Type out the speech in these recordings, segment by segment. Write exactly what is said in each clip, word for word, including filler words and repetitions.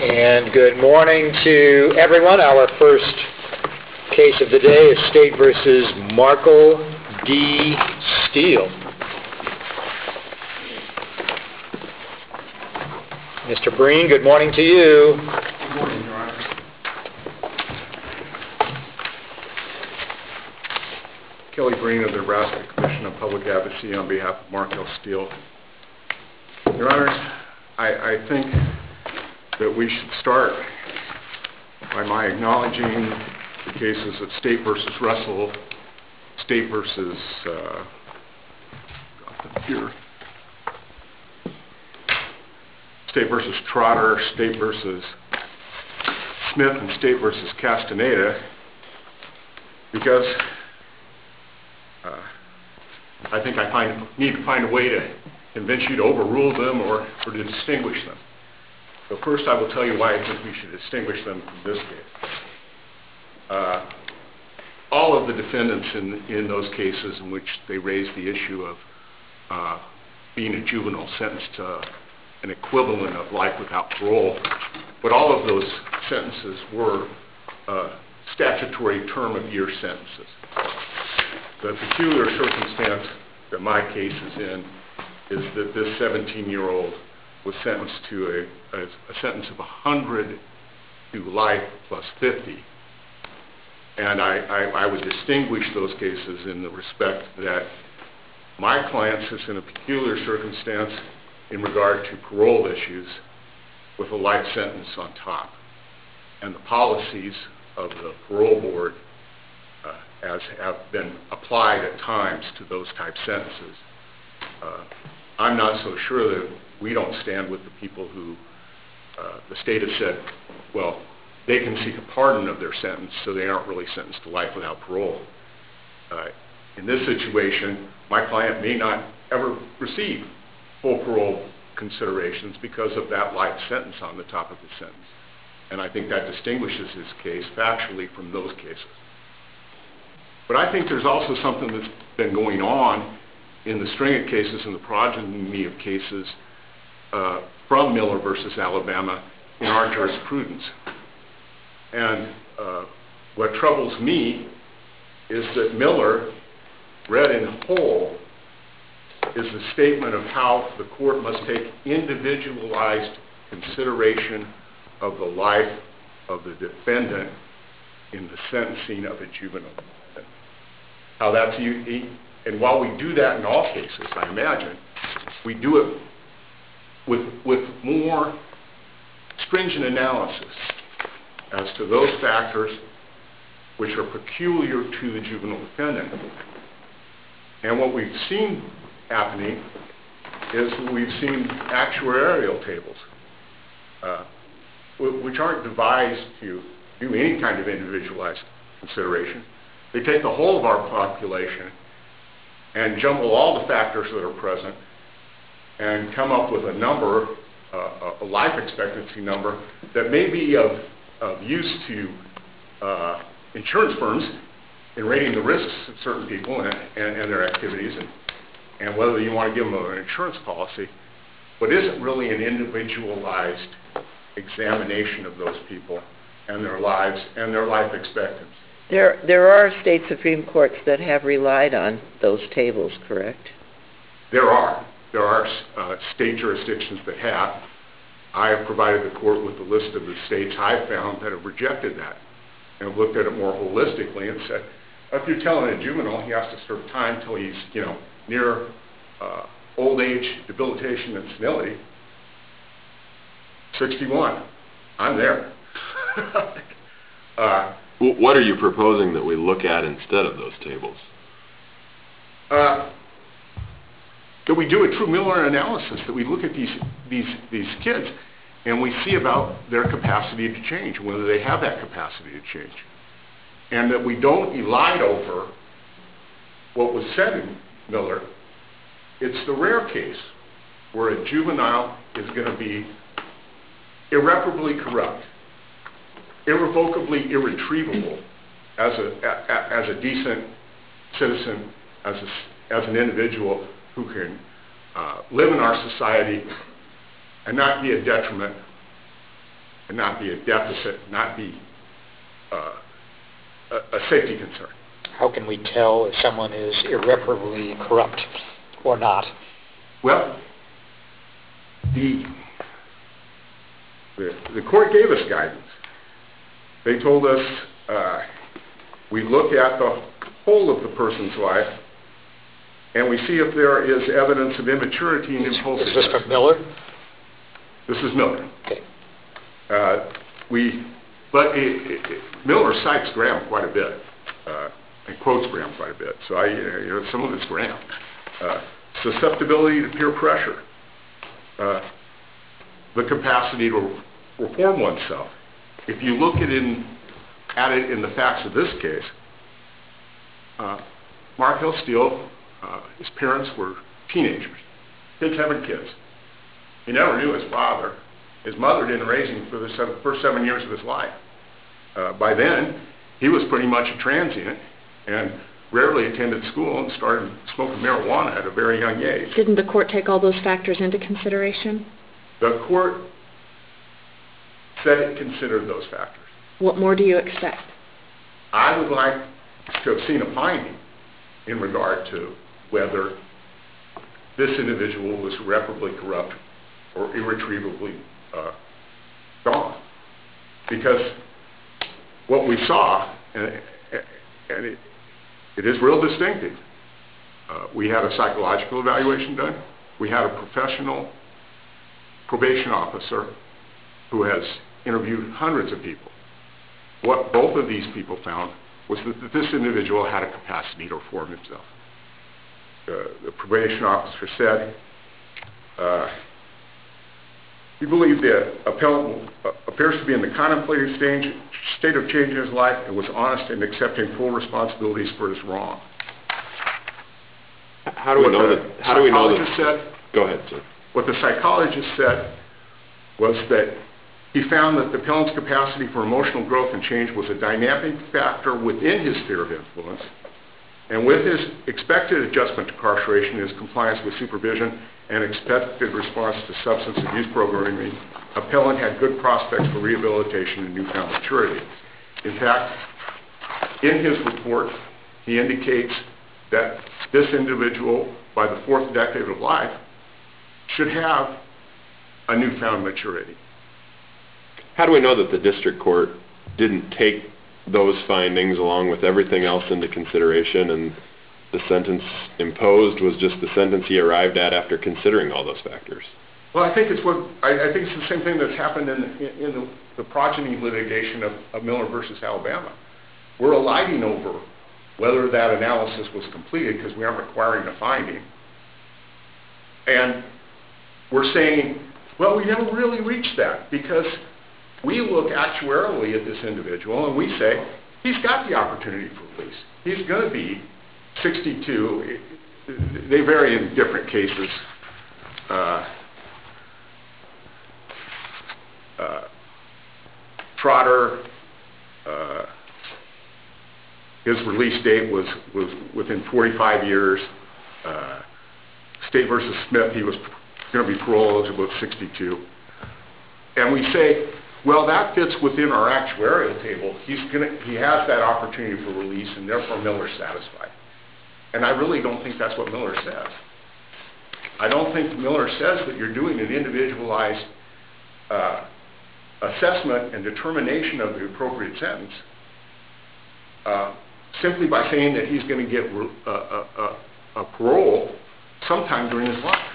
And good morning to everyone. Our first case of the day is State versus Markle D. Steele. Mister Breen, good morning to you. Good morning, Your Honor. Kelly Breen of the Nebraska Commission on Public Advocacy on behalf of Mark L. Steele. Your Honors, I, I think that we should start by my acknowledging the cases of State versus Russell, State versus uh, got them here. State versus Trotter, State versus Smith, and State versus Castaneda, because uh, I think I find, need to find a way to convince you to overrule them or, or to distinguish them. So first I will tell you why I think we should distinguish them from this case. Uh, all of the defendants in, in those cases in which they raised the issue of uh, being a juvenile sentenced to an equivalent of life without parole, but all of those sentences were uh, statutory term of year sentences. The peculiar circumstance that my case is in is that this seventeen-year-old was sentenced to a, a, a sentence of one hundred to life plus fifty. And I, I, I would distinguish those cases in the respect that my client sits in a peculiar circumstance in regard to parole issues with a life sentence on top. And the policies of the parole board uh, as have been applied at times to those type sentences. Uh, I'm not so sure that we don't stand with the people who uh, the state has said, well, they can seek a pardon of their sentence, so they aren't really sentenced to life without parole. Uh, in this situation, my client may not ever receive full parole considerations because of that life sentence on the top of the sentence. And I think that distinguishes his case factually from those cases. But I think there's also something that's been going on in the string of cases and the progeny of cases uh, from Miller versus Alabama in our jurisprudence. And uh, what troubles me is that Miller, read in whole, is a statement of how the court must take individualized consideration of the life of the defendant in the sentencing of a juvenile. How that's, and while we do that in all cases, I imagine, we do it with, with more stringent analysis as to those factors which are peculiar to the juvenile defendant. And what we've seen happening is we've seen actuarial tables, uh, which aren't devised to do any kind of individualized consideration. They take the whole of our population and jumble all the factors that are present and come up with a number, uh, a life expectancy number, that may be of, of use to uh, insurance firms in rating the risks of certain people and, and, and their activities, and, and whether you want to give them an insurance policy, but isn't really an individualized examination of those people and their lives and their life expectancy. There, there are state Supreme Courts that have relied on those tables, correct? There are. There are uh, state jurisdictions that have. I have provided the court with a list of the states I've found that have rejected that and have looked at it more holistically and said, if you're telling a juvenile he has to serve time till he's, you know, near uh, old age, debilitation, and senility, sixty-one, I'm there. uh, Well, what are you proposing that we look at instead of those tables? Uh, that we do a true Miller analysis, that we look at these, these, these kids and we see about their capacity to change, whether they have that capacity to change. And that we don't elide over what was said in Miller. It's the rare case where a juvenile is going to be irreparably corrupt, irrevocably irretrievable as a, a, as a decent citizen, as, a, as an individual who can uh, live in our society and not be a detriment and not be a deficit, not be uh, a, a safety concern. How can we tell if someone is irreparably corrupt or not? Well, the, the, the court gave us guidance. They told us uh, we look at the whole of the person's life and we see if there is evidence of immaturity and impulsive. Is this from Miller? This is Miller. Okay. Uh, we, but it, it, it, Miller cites Graham quite a bit uh, and quotes Graham quite a bit. So I, you know, some of it's Graham. Uh, susceptibility to peer pressure, uh, the capacity to reform oneself. If you look at, in, at it in the facts of this case, uh, Mark Hill Steele, uh, his parents were teenagers, kids having kids. He never knew his father. His mother didn't raise him for the seven, first seven years of his life. Uh, by then, he was pretty much a transient and rarely attended school and started smoking marijuana at a very young age. Didn't the court take all those factors into consideration? The court said it considered those factors. What more do you expect? I would like to have seen a finding in regard to whether this individual was irreparably corrupt or irretrievably uh, gone. Because what we saw, and, and it, it is real distinctive, uh, we had a psychological evaluation done, we had a professional probation officer who has interviewed hundreds of people. What both of these people found was that, that this individual had a capacity to reform himself. Uh, the probation officer said, uh, we believe the appellant uh, appears to be in the contemplative stage, state of change in his life and was honest in accepting full responsibilities for his wrong. How do we what know the that? How do we know that? Said, Go ahead, sir. What the psychologist said was that he found that the appellant's capacity for emotional growth and change was a dynamic factor within his sphere of influence, and with his expected adjustment to incarceration, his compliance with supervision, and expected response to substance abuse programming, appellant had good prospects for rehabilitation and newfound maturity. In fact, in his report, he indicates that this individual, by the fourth decade of life, should have a newfound maturity. How do we know that the district court didn't take those findings along with everything else into consideration and the sentence imposed was just the sentence he arrived at after considering all those factors? Well, I think it's what I, I think it's the same thing that's happened in, in, in the, the progeny litigation of, of Miller versus Alabama. We're alighting over whether that analysis was completed because we aren't requiring a finding. And we're saying, well, we never really reached that because we look actuarially at this individual and we say, he's got the opportunity for release. He's going to be sixty-two. They vary in different cases. Uh, uh, Trotter, uh, his release date was, was within forty-five years. Uh, State versus Smith, he was going to be parole eligible at sixty-two. And we say, well, that fits within our actuarial table. He's gonna, he has that opportunity for release, and therefore Miller's satisfied. And I really don't think that's what Miller says. I don't think Miller says that you're doing an individualized uh, assessment and determination of the appropriate sentence uh, simply by saying that he's going to get a, a, a, a parole sometime during his life.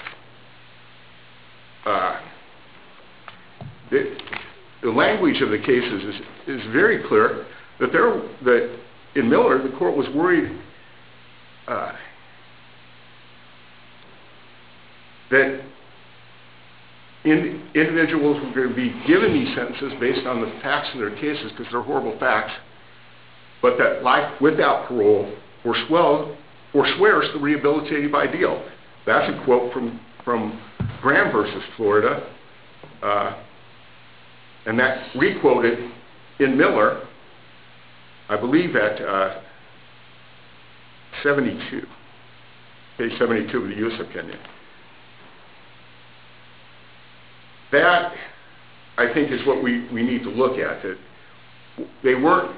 Uh, the, the language of the cases is, is very clear that there that in Miller the court was worried uh, that in, individuals were going to be given these sentences based on the facts of their cases because they're horrible facts, but that life without parole forswears the rehabilitative ideal. That's a quote from, from Graham versus Florida, uh, and that requoted in Miller, I believe at uh, seventy-two, page seventy-two of the U S opinion. That I think is what we, we need to look at. That they weren't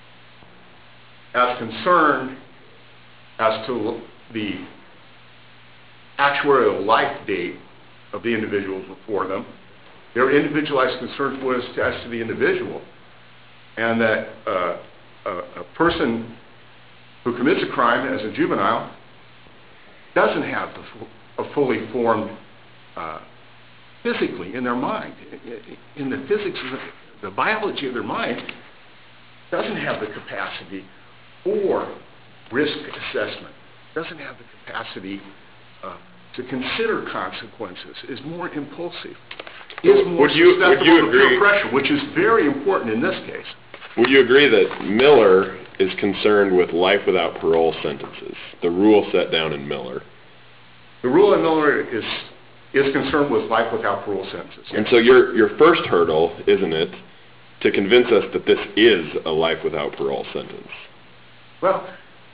as concerned as to the actuarial life date of the individuals before them. Their individualized concern was as to the individual. And that uh, a, a person who commits a crime as a juvenile doesn't have the, a fully formed uh, physically in their mind. In the physics, of the, the biology of their mind doesn't have the capacity for risk assessment, doesn't have the capacity uh, to consider consequences, is more impulsive, is more would you, susceptible would you to agree, peer pressure, which is very important in this case. Would you agree that Miller is concerned with life without parole sentences, the rule set down in Miller? The rule in Miller is is concerned with life without parole sentences. Yes. And so your your first hurdle, isn't it, to convince us that this is a life without parole sentence? Well,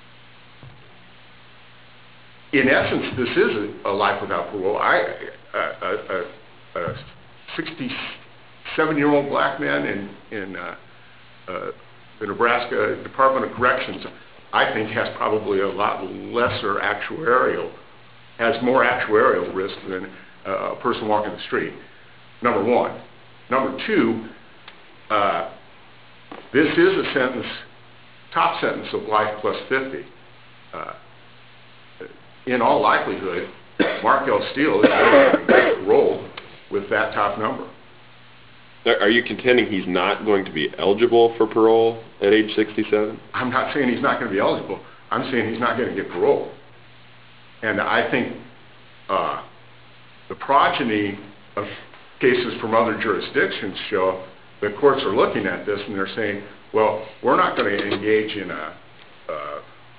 in essence, this is a, a life without parole. I, a, a, a sixty-seven-year-old black man in in uh, uh, the Nebraska Department of Corrections, I think, has probably a lot lesser actuarial, has more actuarial risk than uh, a person walking the street. Number one. Number two, uh, this is a sentence, top sentence of life plus fifty. Uh, in all likelihood, Markel Steele is going to get parole with that top number. Are you contending he's not going to be eligible for parole at age sixty-seven? I'm not saying he's not going to be eligible. I'm saying he's not going to get parole. And I think uh, the progeny of cases from other jurisdictions show the courts are looking at this and they're saying, well, we're not going to engage in a, uh,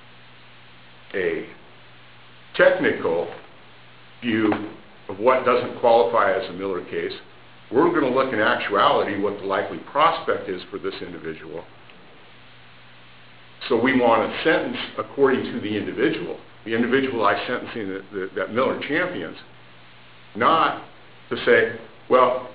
a technical view of what doesn't qualify as a Miller case. We're going to look in actuality what the likely prospect is for this individual. So we want a sentence according to the individual, the individualized sentencing that, that, that Miller champions, not to say, well,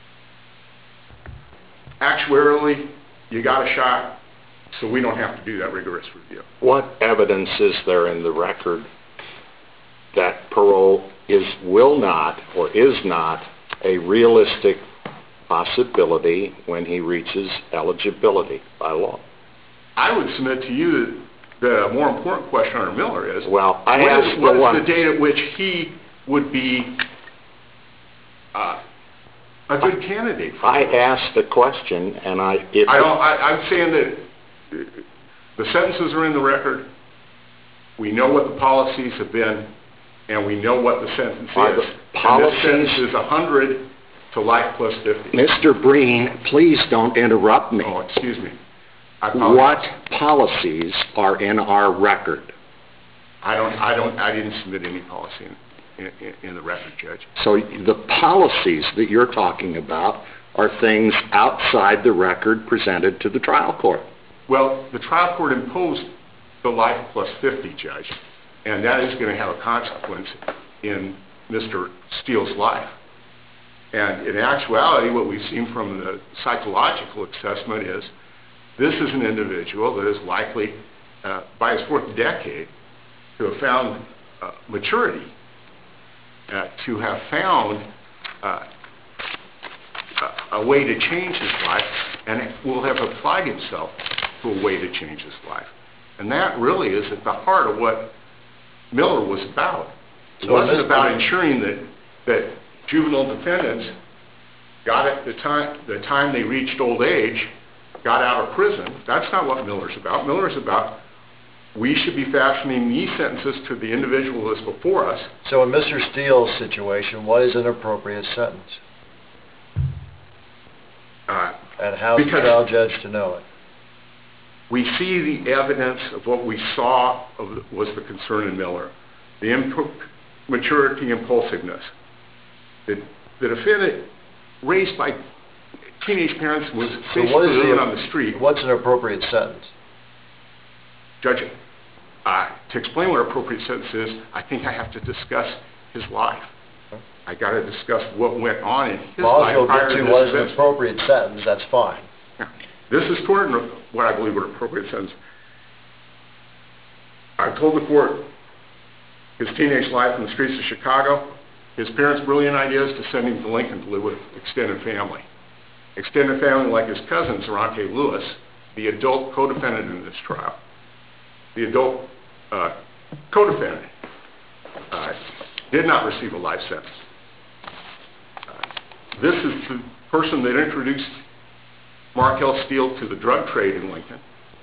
actuarially, you got a shot, so we don't have to do that rigorous review. What evidence is there in the record that parole is, will not, or is not, a realistic possibility when he reaches eligibility by law? I would submit to you that the more important question under Miller is, well, I what asked is, what the is one, the date at which he would be uh, a good candidate for I parole? asked the question, and I... If I don't, I, I'm saying that the sentences are in the record, we know what the policies have been, and we know what the sentence Are is. the policies, and this sentence is one hundred to life plus fifty. Mister Breen, please don't interrupt me. Oh, excuse me. I What apologize. policies are in our record? I don't, I don't, I didn't submit any policy in, in, in the record, Judge. So the policies that you're talking about are things outside the record presented to the trial court. Well, the trial court imposed the life plus fifty, Judge, and that is going to have a consequence in Mister Steele's life. And in actuality, what we've seen from the psychological assessment is this is an individual that is likely, uh, by his fourth decade, to have found uh, maturity, uh, to have found uh, a, a way to change his life, and will have applied himself to a way to change his life. And that really is at the heart of what Miller was about. It So wasn't this- about ensuring that, that juvenile defendants got at the time, the time they reached old age, got out of prison. That's not what Miller's about. Miller's about we should be fashioning these sentences to the individual that's before us. So in Mister Steele's situation, what is an appropriate sentence? Uh, And how is the Because- trial judge to know it? we see the evidence of what we saw of the, was the concern in Miller, the immaturity, impulsiveness, the, the defendant raised by teenage parents was So basically what is living the, on the street. what's an appropriate sentence? Judge, uh, to explain what appropriate sentence is, I think I have to discuss his life. I got to discuss what went on in his As long as life you'll prior get to to this what is an event. appropriate sentence, that's fine. This is toward what I believe were appropriate sentence. I told the court his teenage life in the streets of Chicago, his parents' brilliant ideas to send him to Lincoln to live with extended family. Extended family like his cousin, Zerante Lewis, the adult co-defendant in this trial. The adult uh, co-defendant uh, did not receive a life sentence. Uh, this is the person that introduced Markel Steele to the drug trade in Lincoln,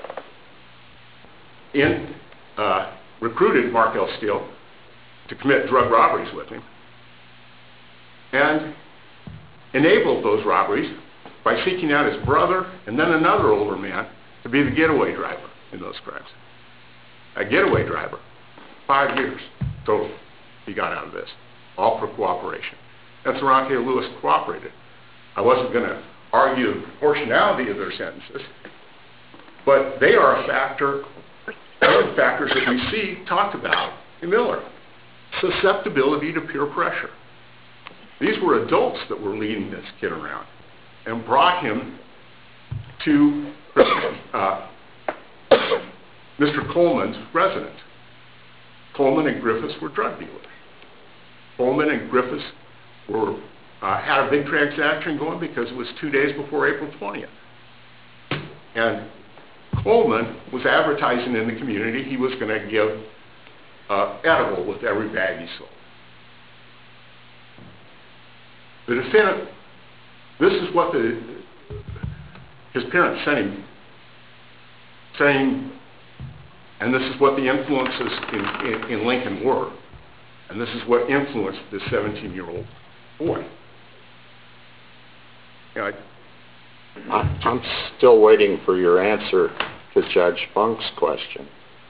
in, uh, recruited Markel Steele to commit drug robberies with him, and enabled those robberies by seeking out his brother and then another older man to be the getaway driver in those crimes. A getaway driver, five years total he got out of this, all for cooperation. And Zerante Lewis cooperated. I wasn't going to argue the proportionality of their sentences, but they are a factor, one of the factors that we see talked about in Miller. Susceptibility to peer pressure. These were adults that were leading this kid around and brought him to uh, Mister Coleman's residence. Coleman and Griffiths were drug dealers. Coleman and Griffiths were, uh, had a big transaction going because it was two days before April twentieth. And Coleman was advertising in the community he was going to give uh, edible with every bag he sold. The defendant, this is what the, his parents sent him, saying, and this is what the influences in, in, in Lincoln were, and this is what influenced this seventeen-year-old boy. You know, I, I'm still waiting for your answer to Judge Funk's question.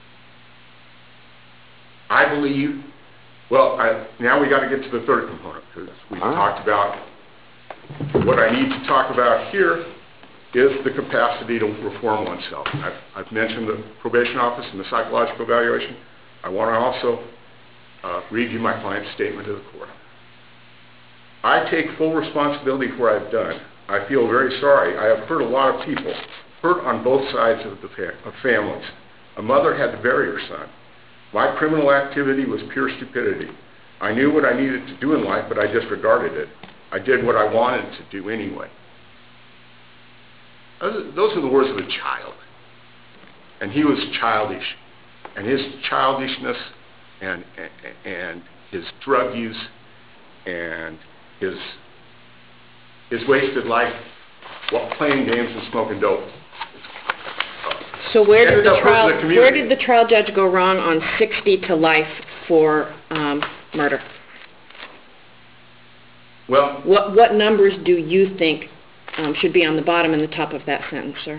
I believe, well, I, now we got to get to the third component, because we've Huh? talked about, what I need to talk about here is the capacity to reform oneself. I've, I've mentioned the probation office and the psychological evaluation. I want to also uh, read you my client's statement to the court. I take full responsibility for what I've done. I feel very sorry. I have hurt a lot of people, hurt on both sides of the fa- of families. A mother had to bury her son. My criminal activity was pure stupidity. I knew what I needed to do in life, but I disregarded it. I did what I wanted to do anyway. Those are the words of a child. And he was childish. And his childishness and, and, and his drug use and his, his wasted life while playing games and smoking dope. So where did Ended the up hurting trial, the community. where did the trial judge go wrong on sixty to life for um, murder? Well, What, what numbers do you think um, should be on the bottom and the top of that sentence, sir?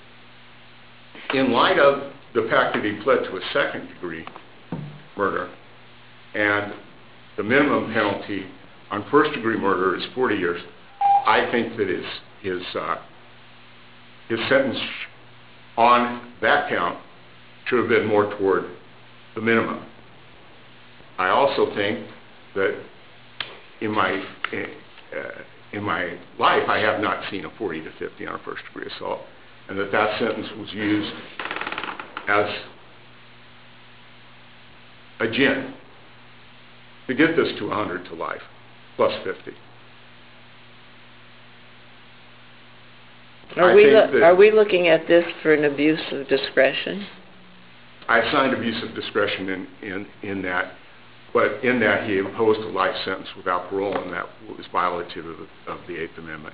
in light of the fact that he pled to a second degree murder, and the minimum penalty on first degree murder is forty years, I think that his, his, uh, his sentence on that count should have been more toward the minimum. I also think that in my, uh, in my life, I have not seen a forty to fifty on a first degree assault, and that that sentence was used as a gin to get this to one hundred to life, plus fifty. Are I we, think lo- that- are we looking at this for an abuse of discretion? I assigned abuse of discretion in, in, in that, but in that he imposed a life sentence without parole, and that was violative of, of the Eighth Amendment.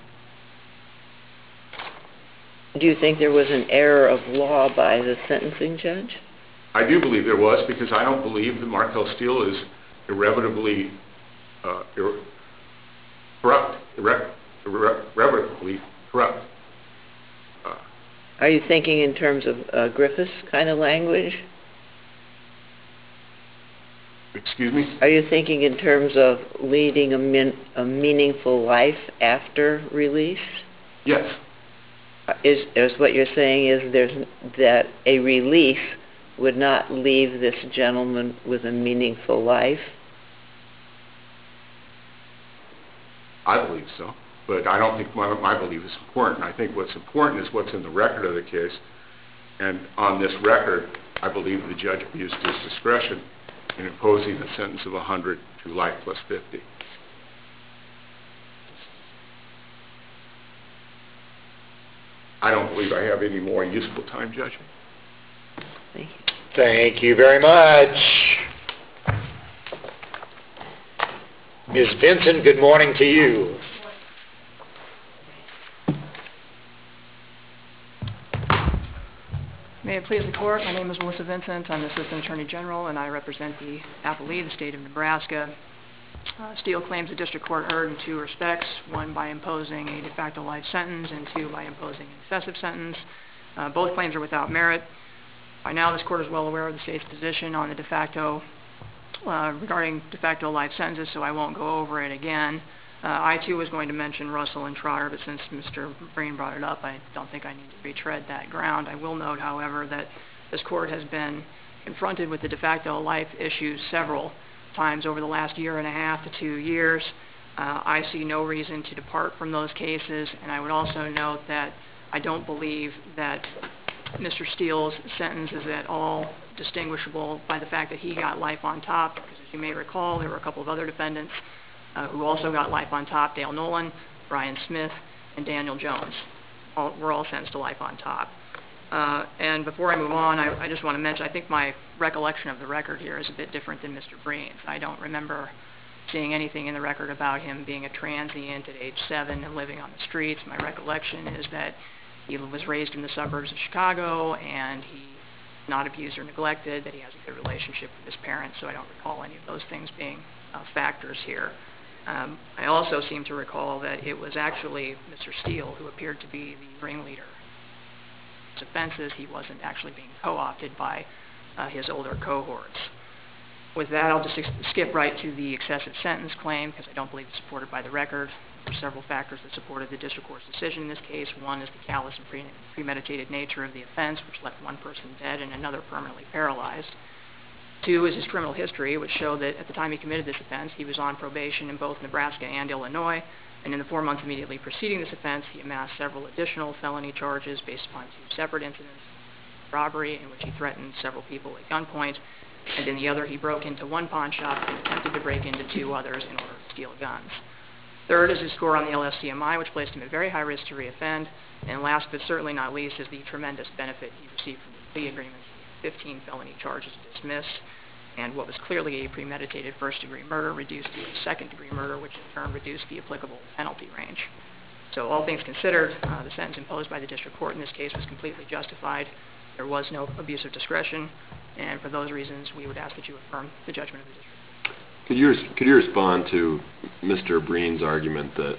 Do you think there was an error of law by the sentencing judge? I do believe there was, because I don't believe that Markel Steele is irrevocably uh, ir- corrupt, irre- irre- irrevocably corrupt. Uh, Are you thinking in terms of uh, Griffiths kind of language? excuse me? Are you thinking in terms of leading a, min- a meaningful life after release? Yes. Uh, Is, is what you're saying is there's that a release would not leave this gentleman with a meaningful life? I believe so. But I don't think my, my belief is important. I think what's important is what's in the record of the case. And on this record, I believe the judge abused his discretion in imposing a sentence of one hundred to life plus fifty. I don't believe I have any more useful time, Judge. Thank you. Thank you very much. Miz Vincent, good morning to you. May it please the Court, my name is Melissa Vincent. I'm the Assistant Attorney General, and I represent the appellee, the state of Nebraska. Uh, Steele claims the district court erred in two respects, one by imposing a de facto life sentence, and two by imposing an excessive sentence. Uh, both claims are without merit. By now, this Court is well aware of the state's position on the de facto, uh, regarding de facto life sentences, so I won't go over it again. Uh, I, too, was going to mention Russell and Trotter, but since Mister Breen brought it up, I don't think I need to retread that ground. I will note, however, that this Court has been confronted with the de facto life issues several times over the last year and a half to two years. Uh, I see no reason to depart from those cases, and I would also note that I don't believe that Mister Steele's sentence is at all distinguishable by the fact that he got life on top, because as you may recall, there were a couple of other defendants uh, who also got life on top, Dale Nolan, Brian Smith, and Daniel Jones. All, were all sentenced to life on top. Uh, and before I move on, I, I just want to mention, I think my recollection of the record here is a bit different than Mister Breen's. I don't remember seeing anything in the record about him being a transient at age seven and living on the streets. My recollection is that he was raised in the suburbs of Chicago, and he not abused or neglected, that he has a good relationship with his parents, so I don't recall any of those things being uh, factors here. Um, I also seem to recall that it was actually Mister Steele who appeared to be the ringleader of his offenses. He wasn't actually being co-opted by uh, his older cohorts. With that, I'll just skip right to the excessive sentence claim, because I don't believe it's supported by the record. There are several factors that supported the district court's decision in this case. One is the callous and pre premeditated nature of the offense, which left one person dead and another permanently paralyzed. Two is his criminal history, which showed that at the time he committed this offense, he was on probation in both Nebraska and Illinois, and in the four months immediately preceding this offense, he amassed several additional felony charges based upon two separate incidents: robbery, in which he threatened several people at gunpoint, and in the other, he broke into one pawn shop and attempted to break into two others in order to steal guns. Third is his score on the L S C M I, which placed him at very high risk to reoffend. And last but certainly not least is the tremendous benefit he received from the plea agreement: fifteen felony charges dismissed, and what was clearly a premeditated first-degree murder reduced to a second-degree murder, which in turn reduced the applicable penalty range. So all things considered, uh, the sentence imposed by the district court in this case was completely justified. There was no abuse of discretion, and for those reasons, we would ask that you affirm the judgment of the district. Could you, could you respond to Mister Breen's argument that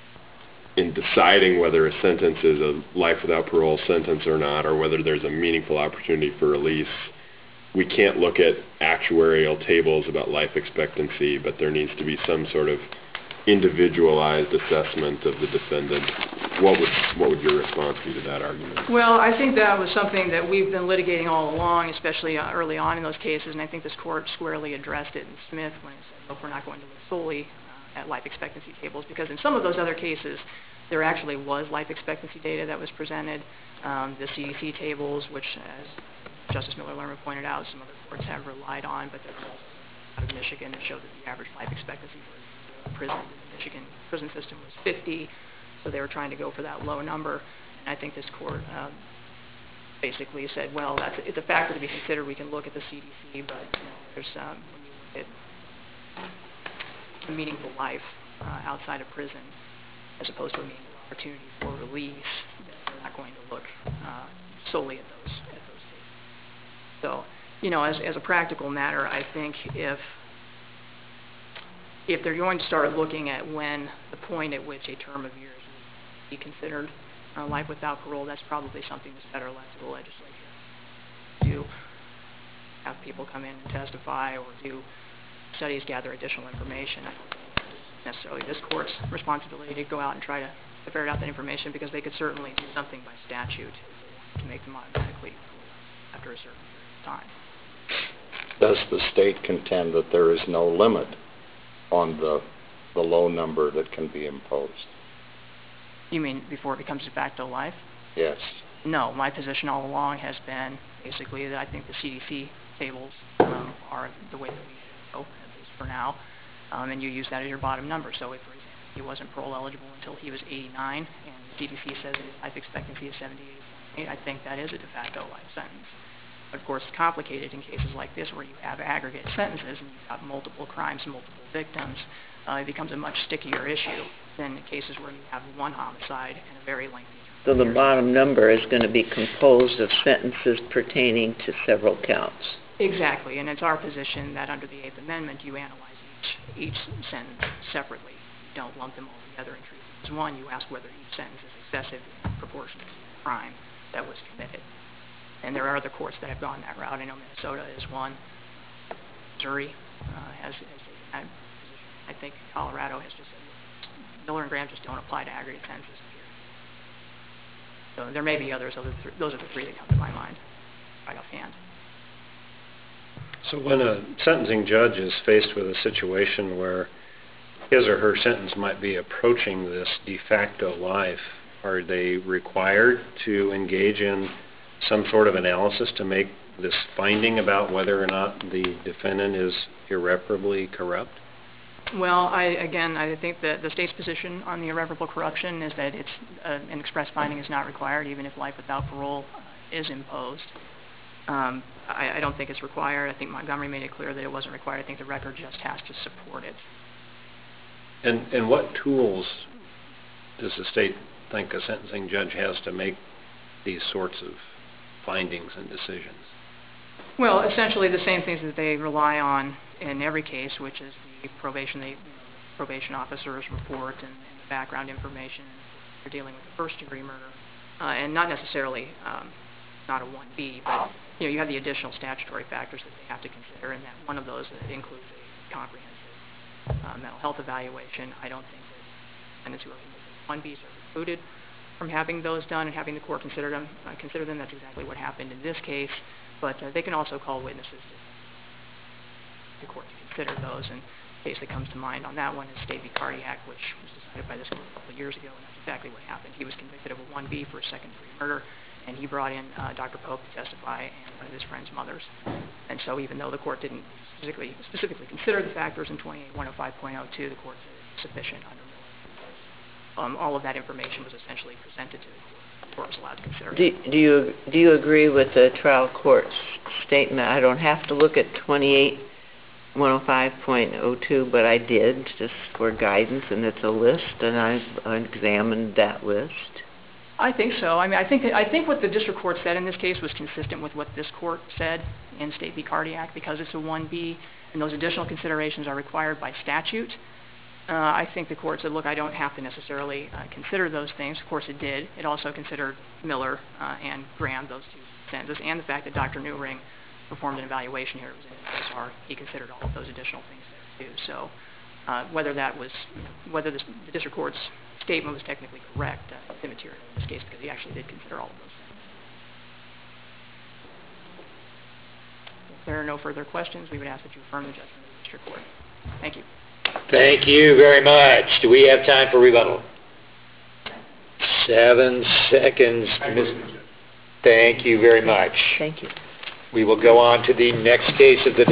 in deciding whether a sentence is a life without parole sentence or not, or whether there's a meaningful opportunity for release, we can't look at actuarial tables about life expectancy, but there needs to be some sort of individualized assessment of the defendant? What would, what would your response be to that argument? Well, I think that was something that we've been litigating all along, especially uh, early on in those cases, and I think this court squarely addressed it in Smith when it said, look, we're not going to look solely uh, at life expectancy tables, because in some of those other cases, there actually was life expectancy data that was presented. Um, the C D C tables, which, as Justice Miller-Lerman pointed out, some other courts have relied on, but there was also out of Michigan that showed that the average life expectancy for prison in the Michigan prison system was fifty, so they were trying to go for that low number. And I think this court um, basically said, well, that's it's a factor to be considered. We can look at the C D C, but you know, there's um, when you look at a meaningful life uh, outside of prison, as opposed to a meaningful opportunity for release, they're not going to look uh, solely at those at those cases. So, you know, as as a practical matter, I think if if they're going to start looking at when the point at which a term of years would be considered uh, life without parole, that's probably something the federal legislature do. Have people come in and testify, or do studies, gather additional information. I don't think it's necessarily this court's responsibility to go out and try to, to ferret out that information, because they could certainly do something by statute to make them automatically after a certain period of time. Does the state contend that there is no limit on the the low number that can be imposed? You mean before it becomes de facto life? Yes. No, my position all along has been basically that I think the C D C tables um, are the way that we should go, at least for now, um, and you use that as your bottom number. So if, for example, he wasn't parole eligible until he was eighty-nine, and the C D C says his life expectancy is seventy-eight point eight, I think that is a de facto life sentence. But of course, it's complicated in cases like this where you have aggregate sentences and you've got multiple crimes, multiple victims. Uh, it becomes a much stickier issue than cases where you have one homicide and a very lengthy term. So the bottom number is going to be composed of sentences pertaining to several counts. Exactly, and it's our position that under the Eighth Amendment, you analyze each, each sentence separately. You don't lump them all together and treat them as one. You ask whether each sentence is excessive in proportion to the crime that was committed. And there are other courts that have gone that route. I know Minnesota is one. Missouri uh, has, has taken that position. I think Colorado has just said, Miller and Graham just don't apply to aggregate sentences here. So there may be others. Those are the, th- those are the three that come to my mind right offhand. So when a sentencing judge is faced with a situation where his or her sentence might be approaching this de facto life, are they required to engage in some sort of analysis to make this finding about whether or not the defendant is irreparably corrupt? Well, I, again, I think that the state's position on the irreparable corruption is that it's uh, an express finding is not required, even if life without parole is imposed. Um, I, I don't think it's required. I think Montgomery made it clear that it wasn't required. I think the record just has to support it. And and what tools does the state think a sentencing judge has to make these sorts of findings and decisions? Well, essentially the same things that they rely on in every case, which is the probation, the you know, probation officer's report and, and the background information. They're dealing with first-degree murder, uh, and not necessarily um, not a one B, but you know you have the additional statutory factors that they have to consider, and that one of those that includes a comprehensive uh, mental health evaluation. I don't think that defendants who are convicted one Bs are precluded from having those done and having the court consider them. Uh, consider them. That's exactly what happened in this case. But uh, they can also call witnesses to the court to consider those. And the case that comes to mind on that one is State v. Cardiac, which was decided by this court a couple of years ago, and that's exactly what happened. He was convicted of a one B for a second-degree murder, and he brought in uh, Doctor Pope to testify and one of his friend's mothers. And so even though the court didn't specifically, specifically consider the factors in twenty-eight one oh five point oh two, the court said it was sufficient under Miller. Um, all of that information was essentially presented to the court. The court was allowed to consider Do, it. do you do you agree with the trial court's statement? I don't have to look at twenty-eight one oh five point oh two, but I did just for guidance, and it's a list, and I've examined that list. I think so. I mean, I think that, I think what the district court said in this case was consistent with what this court said in State v. Cardiac, because it's a one B, and those additional considerations are required by statute. Uh, I think the court said, look, I don't have to necessarily uh, consider those things. Of course, it did. It also considered Miller uh, and Graham, those two sentences, and the fact that Doctor Newring performed an evaluation here. It was in the S R. He considered all of those additional things there, too. So uh, whether that was, whether this, the district court's statement was technically correct, uh, it's immaterial in this case because he actually did consider all of those things. If there are no further questions, we would ask that you affirm the judgment of the district court. Thank you. Thank you very much. Do we have time for rebuttal? Seven seconds. Thank you very much. Thank you. We will go on to the next case of the day.